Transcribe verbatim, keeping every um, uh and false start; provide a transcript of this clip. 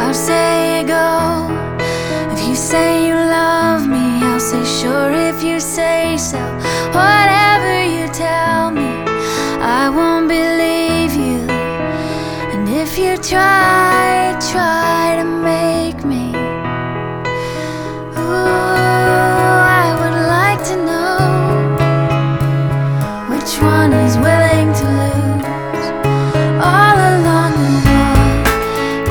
I'll say go. If you say you love me, I'll say sure if you say so. Whatever you tell me, I won't believe you. And if you try